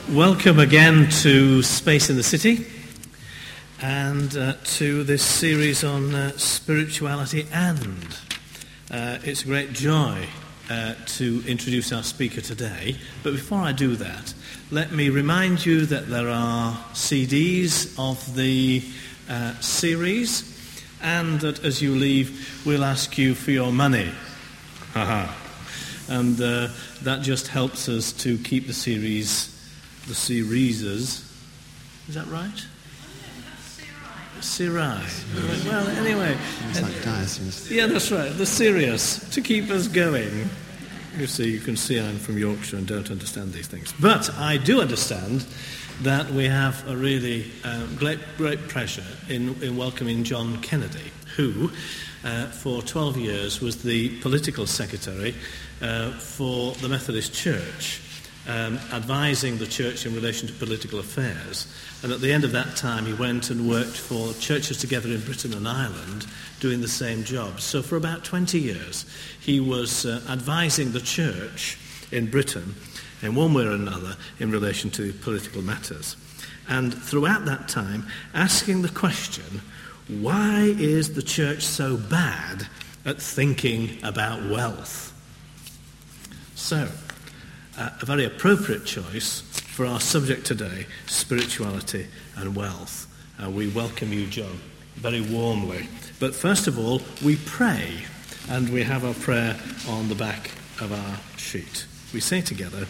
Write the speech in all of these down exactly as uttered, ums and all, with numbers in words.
Welcome again to Space in the City and uh, to this series on uh, spirituality and. Uh, it's a great joy uh, to introduce our speaker today. But before I do that, let me remind you that there are C Ds of the uh, series and that as you leave, we'll ask you for your money. Haha. And uh, that just helps us to keep the series, the series, is that right? Sirai. Well, anyway. It's like diocese. Yeah, that's right. The serious, to keep us going. You see, you can see I'm from Yorkshire and don't understand these things. But I do understand that we have a really uh, great, great pleasure in, in welcoming John Kennedy, who uh, for twelve years was the political secretary uh, for the Methodist Church, um, advising the church in relation to political affairs. And at the end of that time, he went and worked for Churches Together in Britain and Ireland, doing the same job. So for about twenty years, he was uh, advising the church in Britain in one way or another in relation to political matters. And throughout that time, asking the question, why is the church so bad at thinking about wealth? So, uh, a very appropriate choice for our subject today, spirituality and wealth. Uh, we welcome you, John, very warmly. But first of all, we pray, and we have our prayer on the back of our sheet. We say together,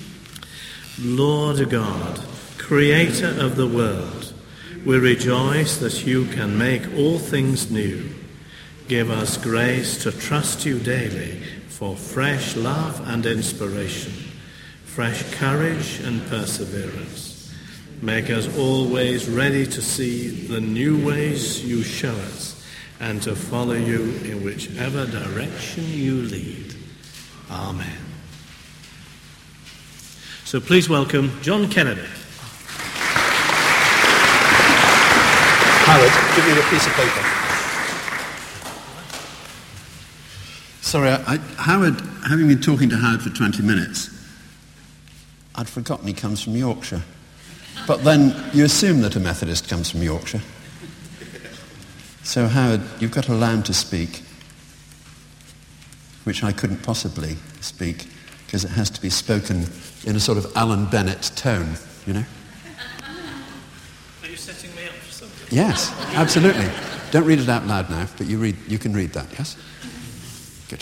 Lord God, creator of the world, we rejoice that you can make all things new. Give us grace to trust you daily for fresh love and inspiration, fresh courage and perseverance. Make us always ready to see the new ways you show us and to follow you in whichever direction you lead. Amen. So please welcome John Kennedy. Howard, give me a piece of paper. Sorry, I, I, Howard, having been talking to Howard for twenty minutes, I'd forgotten he comes from Yorkshire. But then you assume that a Methodist comes from Yorkshire. So Howard, you've got a lamb to speak, which I couldn't possibly speak, because it has to be spoken in a sort of Alan Bennett tone, you know? Are you setting me up for something? Yes, absolutely. Don't read it out loud now, but you read. You can read that, yes? Good.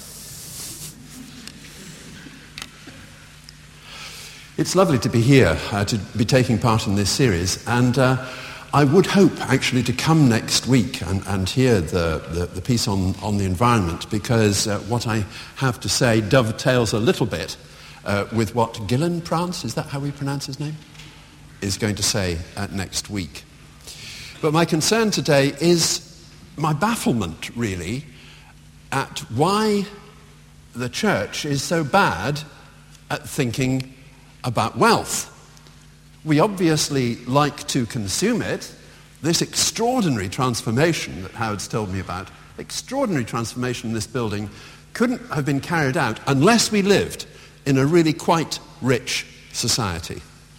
It's lovely to be here, uh, to be taking part in this series, and uh, I would hope actually to come next week and, and hear the, the, the piece on, on the environment, because uh, what I have to say dovetails a little bit uh, with what Gillen Prance, is that how we pronounce his name, is going to say uh, next week. But my concern today is my bafflement, really, at why the church is so bad at thinking about wealth. We obviously like to consume it. This extraordinary transformation that Howard's told me about, extraordinary transformation in this building, couldn't have been carried out unless we lived in a really quite rich society.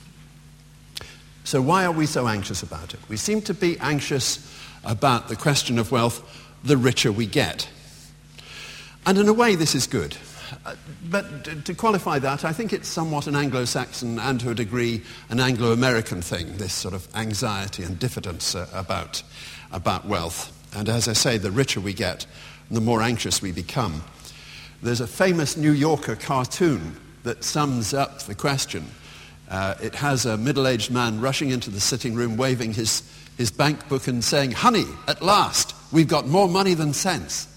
So why are we so anxious about it? We seem to be anxious about the question of wealth the richer we get. And in a way, this is good. Uh, but to qualify that, I think it's somewhat an Anglo-Saxon and, to a degree, an Anglo-American thing, this sort of anxiety and diffidence uh, about, about wealth. And as I say, the richer we get, the more anxious we become. There's a famous New Yorker cartoon that sums up the question. Uh, it has a middle-aged man rushing into the sitting room, waving his, his bank book and saying, "Honey, at last, we've got more money than sense."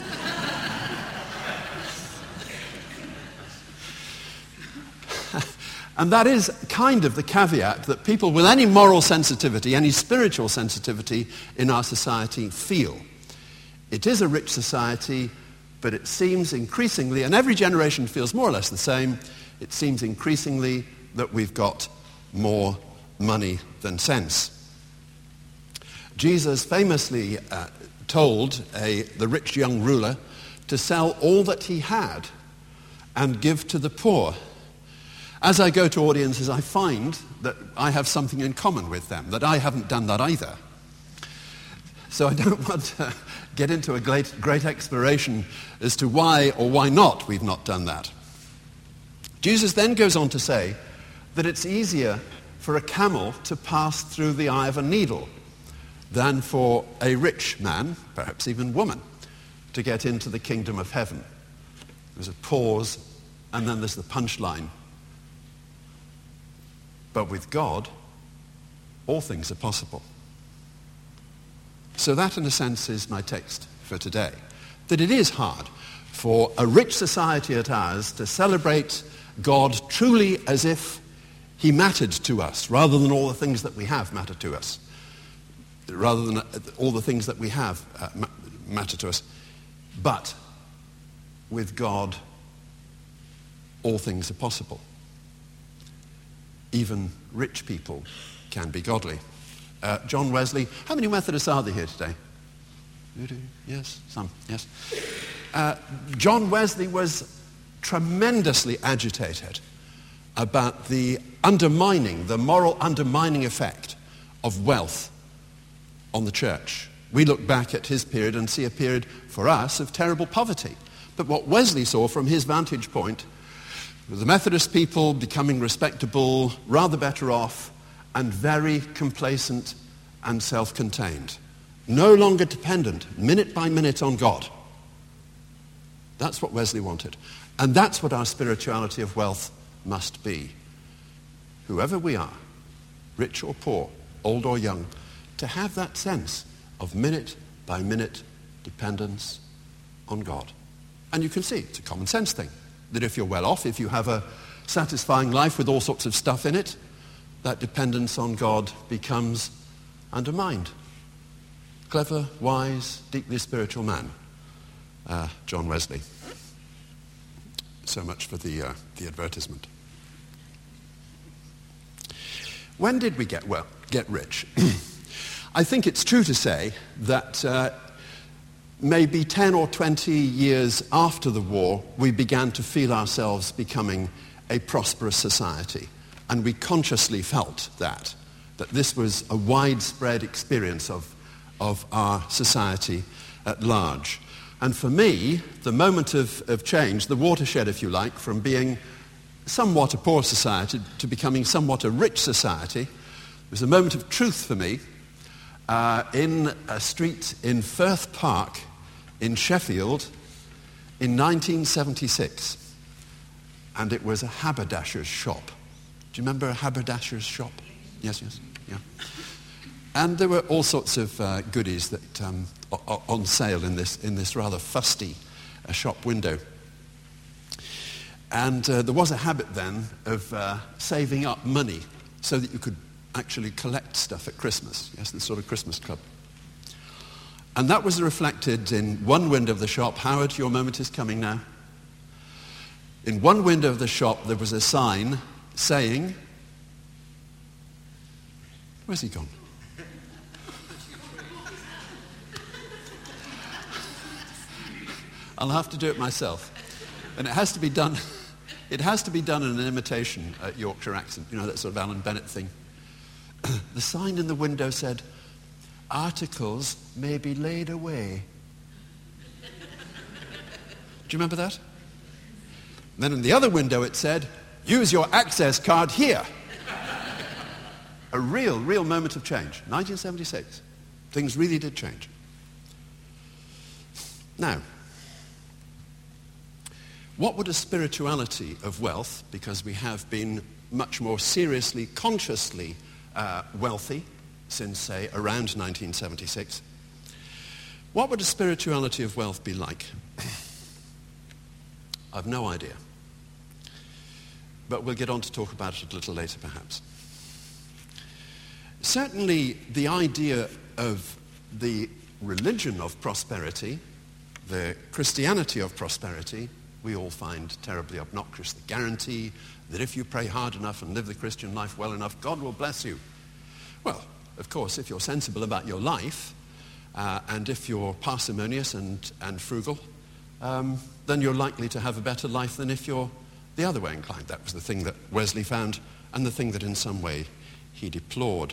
And that is kind of the caveat that people with any moral sensitivity, any spiritual sensitivity in our society feel. It is a rich society, but it seems increasingly, and every generation feels more or less the same, it seems increasingly that we've got more money than sense. Jesus famously uh, told a, the rich young ruler to sell all that he had and give to the poor. As I go to audiences, I find that I have something in common with them, that I haven't done that either. So I don't want to get into a great, great exploration as to why or why not we've not done that. Jesus then goes on to say that it's easier for a camel to pass through the eye of a needle than for a rich man, perhaps even woman, to get into the kingdom of heaven. There's a pause, and then there's the punchline. But with God, all things are possible. So that, in a sense, is my text for today. That it is hard for a rich society at ours to celebrate God truly as if he mattered to us, rather than all the things that we have matter to us. Rather than all the things that we have uh, matter to us. But with God, all things are possible. Even rich people can be godly. Uh, John Wesley, how many Methodists are there here today? Yes, some, yes. Uh, John Wesley was tremendously agitated about the undermining, the moral undermining effect of wealth on the church. We look back at his period and see a period for us of terrible poverty. But what Wesley saw from his vantage point was the Methodist people becoming respectable, rather better off, and very complacent and self-contained. No longer dependent, minute by minute, on God. That's what Wesley wanted. And that's what our spirituality of wealth must be. Whoever we are, rich or poor, old or young, to have that sense of minute by minute dependence on God. And you can see it's a common sense thing, that if you're well off, if you have a satisfying life with all sorts of stuff in it, that dependence on God becomes undermined. Clever, wise, deeply spiritual man, uh, John Wesley. So much for the, uh, the advertisement. When did we get well, get rich? I think it's true to say that uh, maybe ten or twenty years after the war, we began to feel ourselves becoming a prosperous society. And we consciously felt that, that this was a widespread experience of, of our society at large. And for me, the moment of, of change, the watershed, if you like, from being somewhat a poor society to becoming somewhat a rich society, was a moment of truth for me uh, in a street in Firth Park in Sheffield in nineteen seventy-six. And it was a haberdasher's shop. Do you remember a haberdasher's shop? Yes, yes, yeah. And there were all sorts of uh, goodies that um, o- on sale in this in this rather fusty uh, shop window. And uh, there was a habit then of uh, saving up money so that you could actually collect stuff at Christmas. Yes, this sort of Christmas club. And that was reflected in one window of the shop. Howard, your moment is coming now. In one window of the shop there was a sign saying, where's he gone? I'll have to do it myself. And it has to be done, it has to be done in an imitation uh, Yorkshire accent, you know, that sort of Alan Bennett thing. The sign in the window said, articles may be laid away. Do you remember that? And then in the other window it said, use your access card here. A real, real moment of change. nineteen seventy-six. Things really did change. Now, what would a spirituality of wealth, because we have been much more seriously, consciously uh, wealthy since, say, around nineteen seventy-six, what would a spirituality of wealth be like? I've no idea. But we'll get on to talk about it a little later, perhaps. Certainly, the idea of the religion of prosperity, the Christianity of prosperity, we all find terribly obnoxious. The guarantee that if you pray hard enough and live the Christian life well enough, God will bless you. Well, of course, if you're sensible about your life, uh, and if you're parsimonious and, and frugal, um, then you're likely to have a better life than if you're the other way inclined. That was the thing that Wesley found and the thing that in some way he deplored.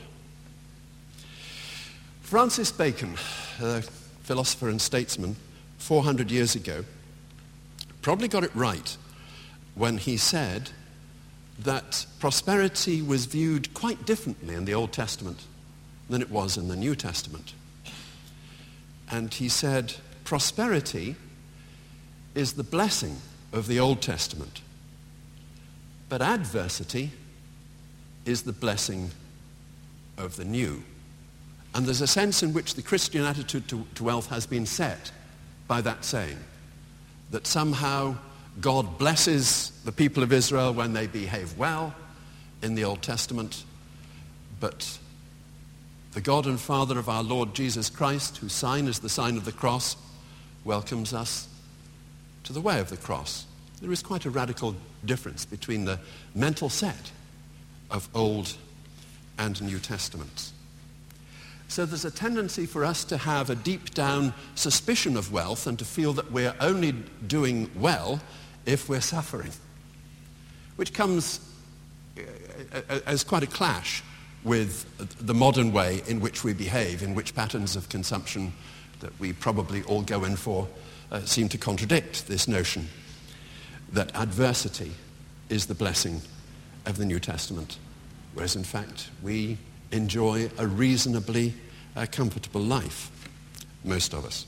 Francis Bacon, a philosopher and statesman, four hundred years ago, probably got it right when he said that prosperity was viewed quite differently in the Old Testament than it was in the New Testament. And he said, prosperity is the blessing of the Old Testament, but adversity is the blessing of the New. And there's a sense in which the Christian attitude to, to wealth has been set by that saying, that somehow God blesses the people of Israel when they behave well in the Old Testament, but the God and Father of our Lord Jesus Christ, whose sign is the sign of the cross, welcomes us to the way of the cross. There is quite a radical difference between the mental set of Old and New Testaments. So there's a tendency for us to have a deep down suspicion of wealth and to feel that we're only doing well if we're suffering, which comes as quite a clash with the modern way in which we behave, in which patterns of consumption that we probably all go in for uh, seem to contradict this notion that adversity is the blessing of the New Testament, whereas in fact we enjoy a reasonably uh, comfortable life, most of us.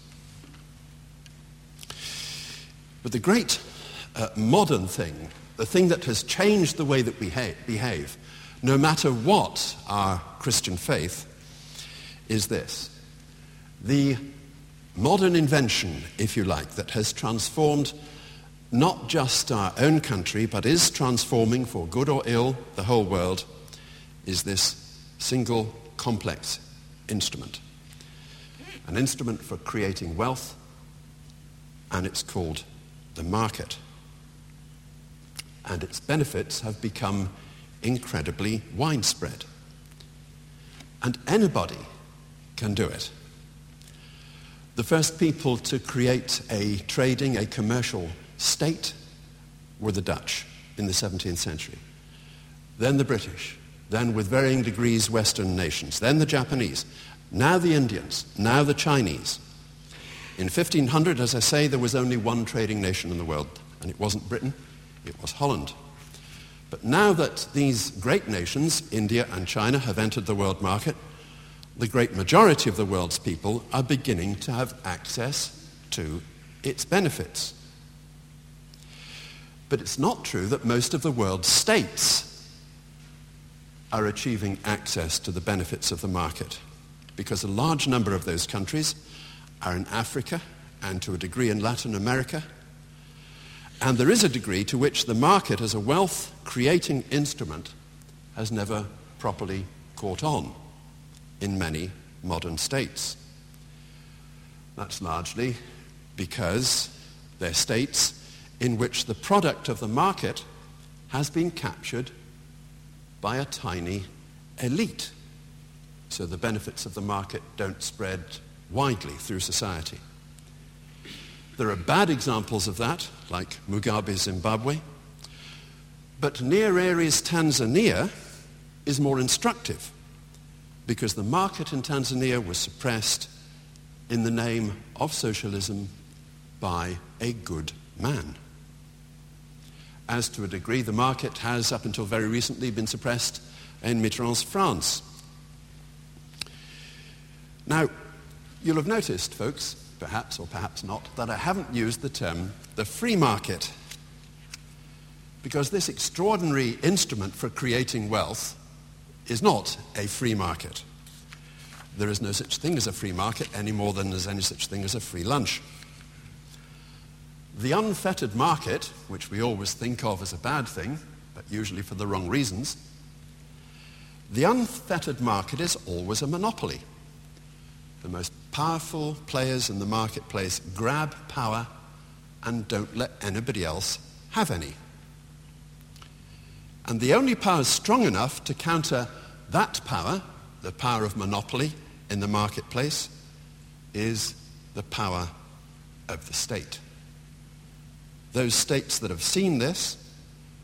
But the great uh, modern thing, the thing that has changed the way that we ha- behave, no matter what our Christian faith, is this. The modern invention, if you like, that has transformed not just our own country, but is transforming, for good or ill, the whole world, is this single complex instrument. An instrument for creating wealth, and it's called the market. And its benefits have become incredibly widespread. And anybody can do it. The first people to create a trading, a commercial state were the Dutch in the seventeenth century. Then the British. Then, with varying degrees, Western nations. Then the Japanese. Now the Indians. Now the Chinese. In fifteen hundred, as I say, there was only one trading nation in the world, and it wasn't Britain, it was Holland. But now that these great nations, India and China, have entered the world market, the great majority of the world's people are beginning to have access to its benefits. But it's not true that most of the world's states are achieving access to the benefits of the market, because a large number of those countries are in Africa and to a degree in Latin America. And there is a degree to which the market as a wealth-creating instrument has never properly caught on in many modern states. That's largely because they're states in which the product of the market has been captured by a tiny elite. So the benefits of the market don't spread widely through society. There are bad examples of that, like Mugabe's Zimbabwe. But Nyerere Tanzania is more instructive, because the market in Tanzania was suppressed in the name of socialism by a good man. As to a degree, the market has, up until very recently, been suppressed in Mitterrand's France. Now, you'll have noticed, folks, perhaps or perhaps not, that I haven't used the term the free market, because this extraordinary instrument for creating wealth is not a free market. There is no such thing as a free market any more than there's any such thing as a free lunch. The unfettered market, which we always think of as a bad thing, but usually for the wrong reasons, the unfettered market is always a monopoly. The most powerful players in the marketplace grab power and don't let anybody else have any. And the only power strong enough to counter that power, the power of monopoly in the marketplace, is the power of the state. Those states that have seen this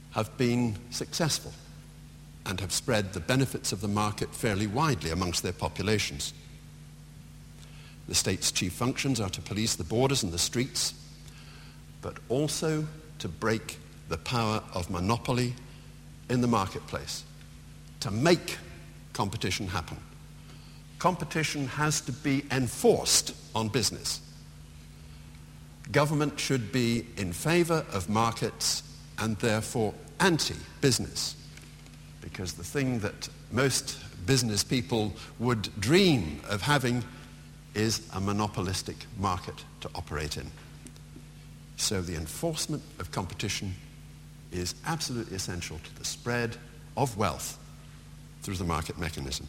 have been successful and have spread the benefits of the market fairly widely amongst their populations. The state's chief functions are to police the borders and the streets, but also to break the power of monopoly in the marketplace, to make competition happen. Competition has to be enforced on business. Government should be in favor of markets and therefore anti-business, because the thing that most business people would dream of having is a monopolistic market to operate in. So the enforcement of competition is absolutely essential to the spread of wealth through the market mechanism.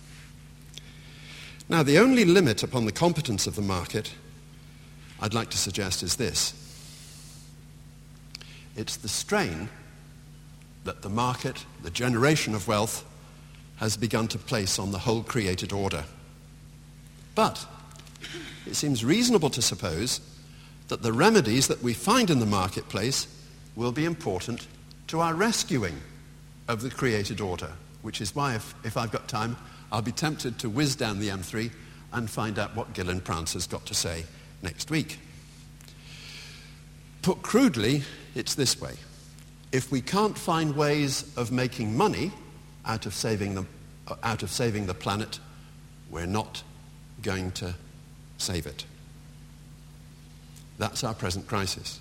Now, the only limit upon the competence of the market I'd like to suggest is this. It's the strain that the market, the generation of wealth, has begun to place on the whole created order. But it seems reasonable to suppose that the remedies that we find in the marketplace will be important to our rescuing of the created order, which is why, if, if I've got time, I'll be tempted to whiz down the M three and find out what Gillen Prance has got to say next week. Put crudely, it's this way. If we can't find ways of making money out of saving the, out of saving the planet, we're not going to save it. That's our present crisis.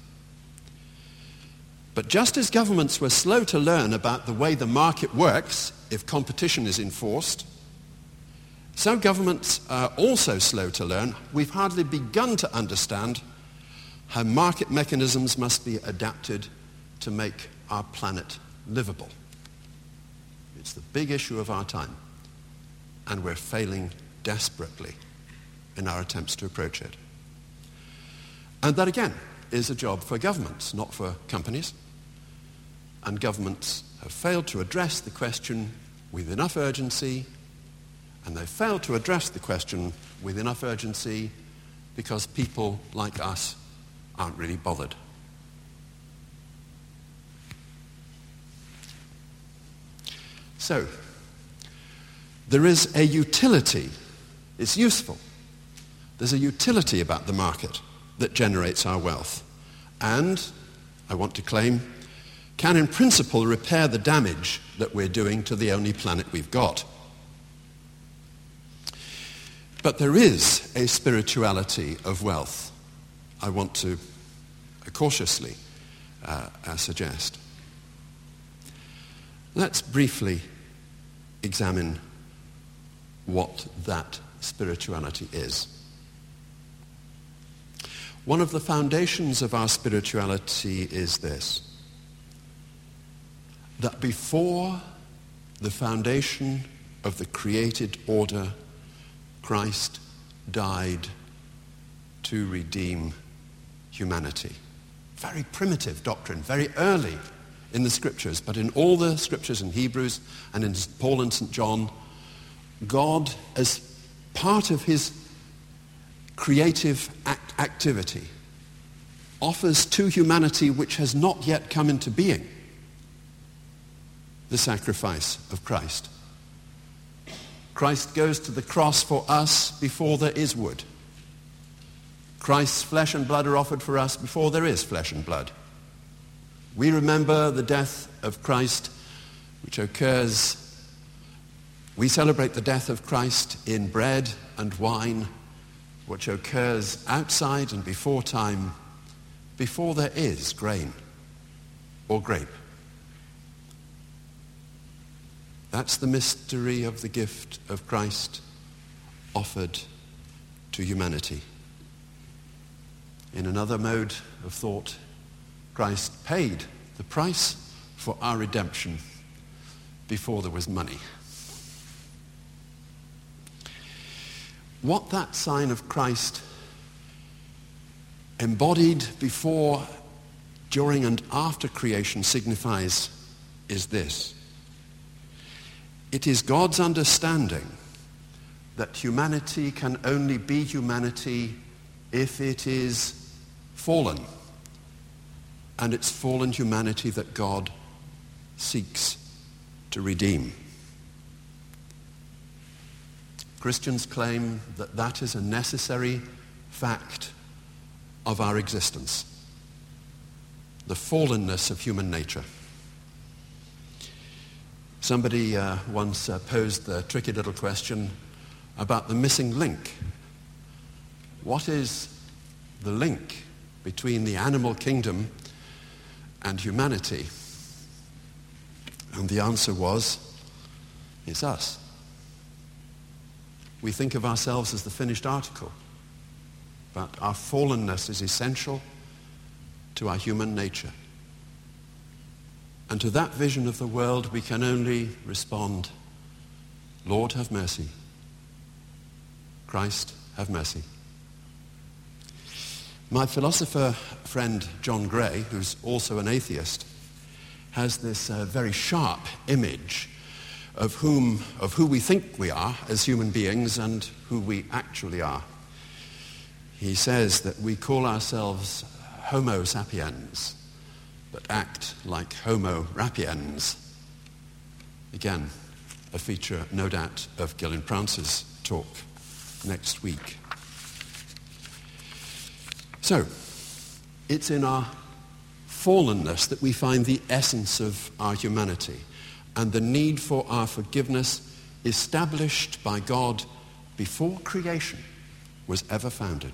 But just as governments were slow to learn about the way the market works if competition is enforced, so governments are also slow to learn. We've hardly begun to understand how market mechanisms must be adapted to make our planet livable. It's the big issue of our time, and we're failing desperately in our attempts to approach it. And that, again, is a job for governments, not for companies. And governments have failed to address the question with enough urgency, and they've failed to address the question with enough urgency because people like us aren't really bothered. So, there is a utility. It's useful. There's a utility about the market that generates our wealth. And, I want to claim, can in principle repair the damage that we're doing to the only planet we've got. But there is a spirituality of wealth I want to cautiously uh, uh, suggest. Let's briefly examine what that spirituality is. One of the foundations of our spirituality is this: that before the foundation of the created order, Christ died to redeem humanity. Very primitive doctrine, very early in the scriptures, but in all the scriptures in Hebrews and in Paul and Saint John, God, as part of his creative act- activity, offers to humanity, which has not yet come into being, the sacrifice of Christ. Christ goes to the cross for us before there is wood. Christ's flesh and blood are offered for us before there is flesh and blood. We remember the death of Christ, which occurs, we celebrate the death of Christ in bread and wine, which occurs outside and before time, before there is grain or grape. That's the mystery of the gift of Christ offered to humanity. In another mode of thought, Christ paid the price for our redemption before there was money. What that sign of Christ embodied before, during, and after creation signifies is this. It is God's understanding that humanity can only be humanity if it is fallen. And it's fallen humanity that God seeks to redeem. Christians claim that that is a necessary fact of our existence, the fallenness of human nature. Somebody uh, once uh, posed the tricky little question about the missing link. What is the link between the animal kingdom and humanity? And the answer was, it's us. We think of ourselves as the finished article, but our fallenness is essential to our human nature. And to that vision of the world, we can only respond, Lord, have mercy. Christ, have mercy. My philosopher friend John Gray, who's also an atheist, has this uh, very sharp image of whom, of who we think we are as human beings and who we actually are. He says that we call ourselves Homo sapiens, but act like Homo rapiens. Again, a feature, no doubt, of Gillian Prance's talk next week. So, it's in our fallenness that we find the essence of our humanity and the need for our forgiveness established by God before creation was ever founded.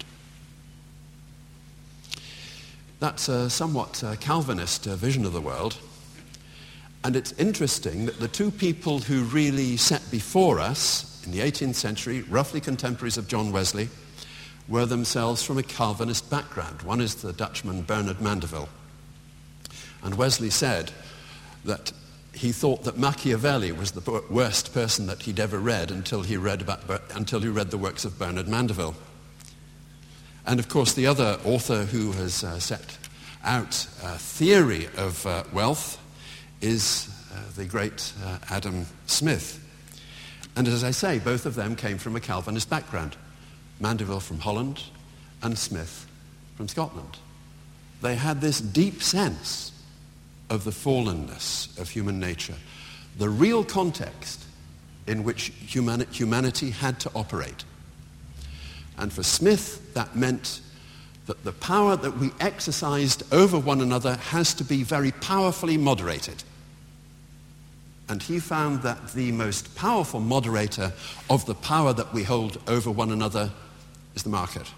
That's a somewhat uh, Calvinist uh, vision of the world. And it's interesting that the two people who really set before us in the eighteenth century, roughly contemporaries of John Wesley, were themselves from a Calvinist background. One is the Dutchman Bernard Mandeville. And Wesley said that he thought that Machiavelli was the worst person that he'd ever read until he read, about, until he read the works of Bernard Mandeville. And of course, the other author who has uh, set out a theory of uh, wealth is uh, the great uh, Adam Smith. And as I say, both of them came from a Calvinist background. Mandeville from Holland and Smith from Scotland. They had this deep sense of the fallenness of human nature, the real context in which humani- humanity had to operate. And for Smith, that meant that the power that we exercised over one another has to be very powerfully moderated. And he found that the most powerful moderator of the power that we hold over one another is the market.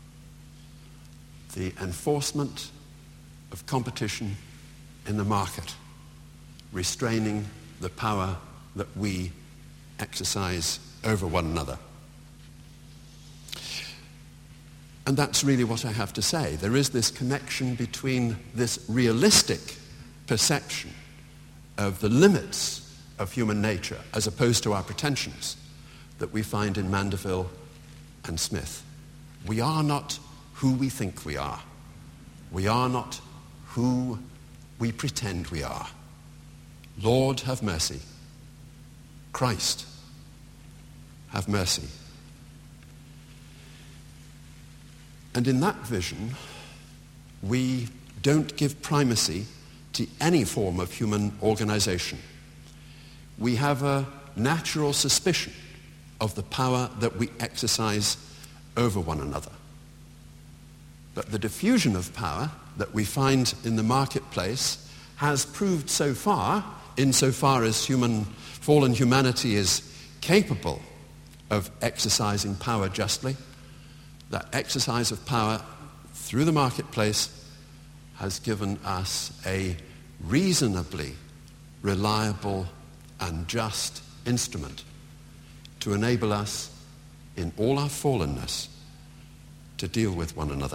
The enforcement of competition in the market, restraining the power that we exercise over one another. And that's really what I have to say. There is this connection between this realistic perception of the limits of human nature as opposed to our pretensions that we find in Mandeville and Smith. We are not who we think we are. We are not who we pretend we are. Lord, have mercy. Christ, have mercy. And in that vision, we don't give primacy to any form of human organization. We have a natural suspicion of the power that we exercise over one another. But the diffusion of power that we find in the marketplace has proved so far, insofar as human, fallen humanity is capable of exercising power justly, that exercise of power through the marketplace has given us a reasonably reliable and just instrument to enable us in all our fallenness to deal with one another.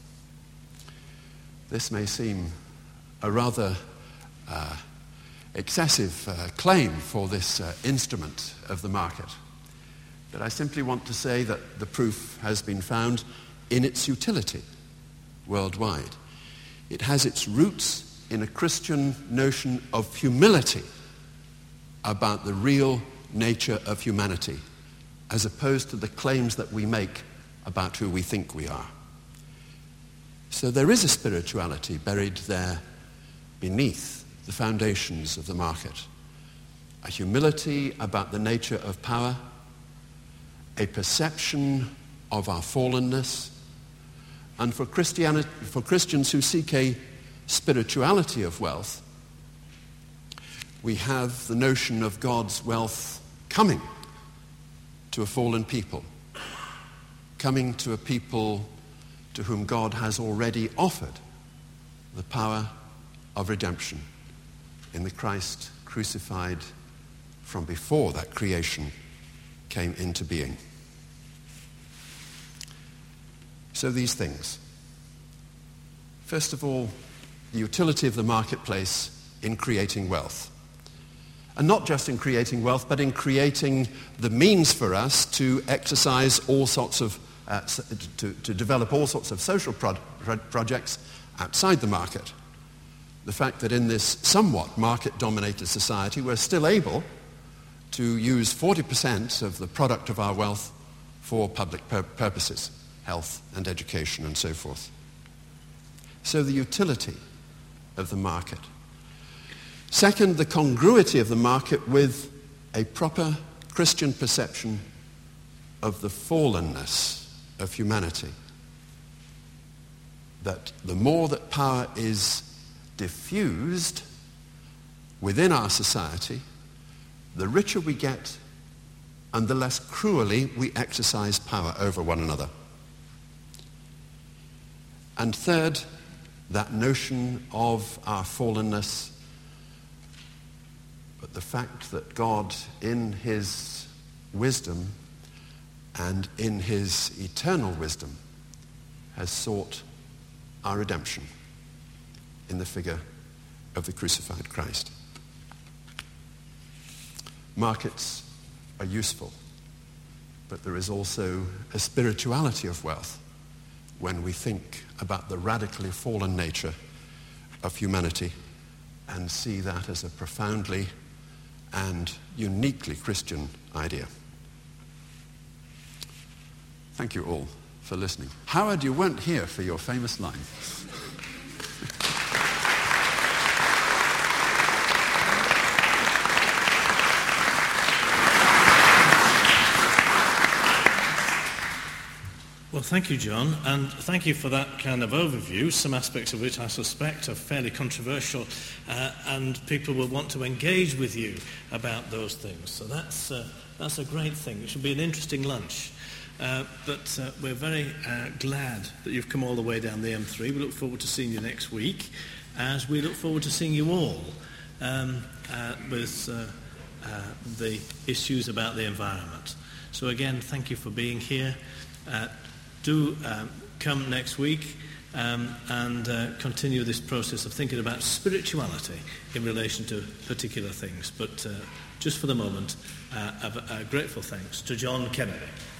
This may seem a rather uh, excessive uh, claim for this uh, instrument of the market, but I simply want to say that the proof has been found in its utility worldwide. It has its roots in a Christian notion of humility about the real nature of humanity, as opposed to the claims that we make about who we think we are. So there is a spirituality buried there beneath the foundations of the market. A humility about the nature of power, a perception of our fallenness, and for Christianity, for Christians who seek a spirituality of wealth, we have the notion of God's wealth coming to a fallen people, coming to a people to whom God has already offered the power of redemption in the Christ crucified from before that creation came into being. So these things. First of all, the utility of the marketplace in creating wealth. And not just in creating wealth, but in creating the means for us to exercise all sorts of, uh, to, to develop all sorts of social pro- pro- projects outside the market. The fact that in this somewhat market-dominated society, we're still able to use forty percent of the product of our wealth for public pur- purposes, health and education and so forth. So the utility of the market. Second, the congruity of the market with a proper Christian perception of the fallenness of humanity. That the more that power is diffused within our society, the richer we get and the less cruelly we exercise power over one another. And third, that notion of our fallenness, but the fact that God, in his wisdom and in his eternal wisdom, has sought our redemption in the figure of the crucified Christ. Markets are useful, but there is also a spirituality of wealth when we think about the radically fallen nature of humanity and see that as a profoundly and uniquely Christian idea. Thank you all for listening. Howard, you weren't here for your famous line. Well, thank you, John, and thank you for that kind of overview, some aspects of which I suspect are fairly controversial, uh, and people will want to engage with you about those things. So that's, uh, that's a great thing. It should be an interesting lunch. Uh, but uh, we're very uh, glad that you've come all the way down the M three. We look forward to seeing you next week, as we look forward to seeing you all um, uh, with uh, uh, the issues about the environment. So again, thank you for being here. Uh, do um, come next week um, and uh, continue this process of thinking about spirituality in relation to particular things. But uh, just for the moment, uh, a, a grateful thanks to John Kennedy.